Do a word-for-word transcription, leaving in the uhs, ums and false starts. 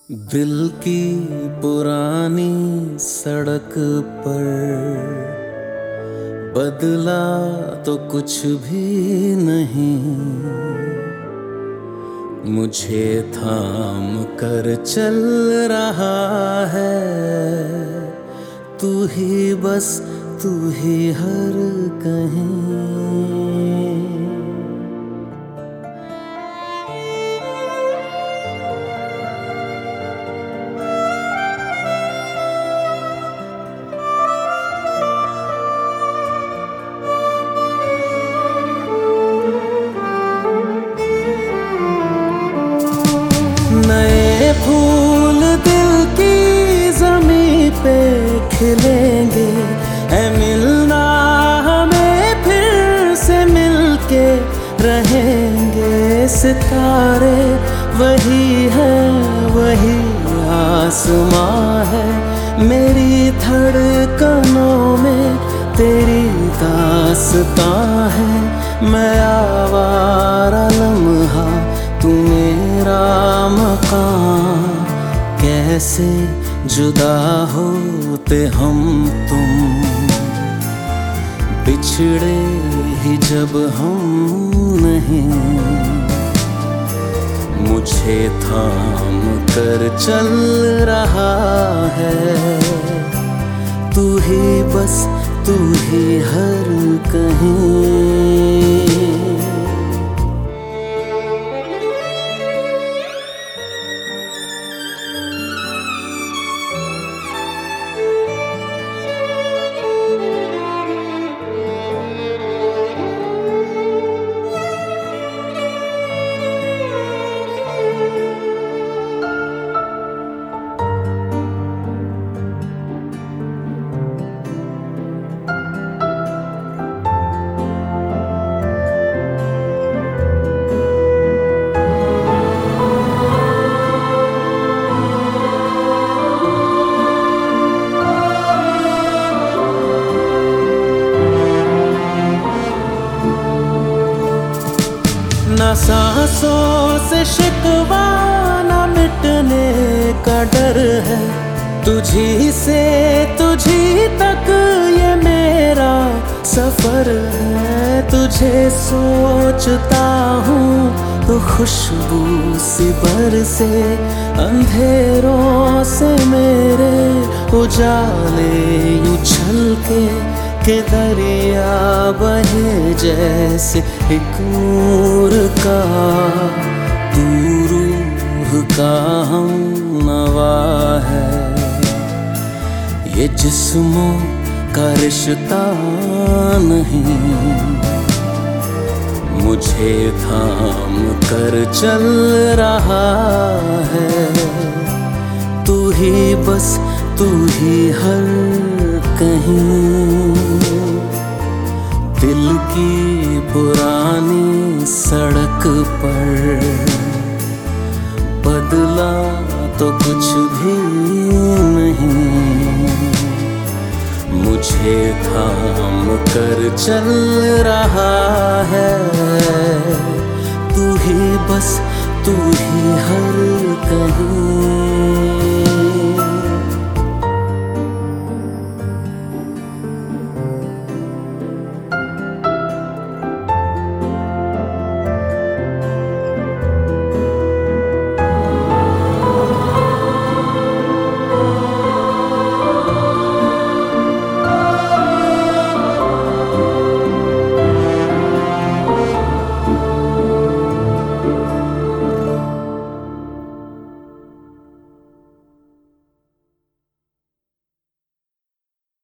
दिल की पुरानी सड़क पर बदला तो कुछ भी नहीं, मुझे थाम कर चल रहा है तू ही, बस तू ही हर कहीं। नए फूल दिल की ज़मीं पे खिलेंगे, है मिलना हमें फिर से मिलके रहेंगे। सितारे वही है वही आसमां है, मेरी धड़कनों में तेरी दास्तां है। मैं आवारा लम्हा तू मेरा मकान, कैसे जुदा होते हम तुम, बिछड़े ही जब हम नहीं। मुझे थाम कर चल रहा है तू ही, बस तू ही हर कहीं। ना सांसों से शिकवा ना मिटने का डर है, तुझी से तुझी तक ये मेरा सफर है। तुझे सोचता हूँ तो खुशबू सी बरसे, अंधेरों से मेरे उजाले उछल के के दरिया बहे जैसे एक नूर का। तू रूह का हम नवा है, ये जिस्मों का रिश्ता नहीं। मुझे थाम कर चल रहा है तू ही, बस तू ही हर कहीं। दिल की पुरानी सड़क पर बदला तो कुछ भी नहीं, मुझे थाम कर चल रहा है तू ही, बस तू ही हर कहीं।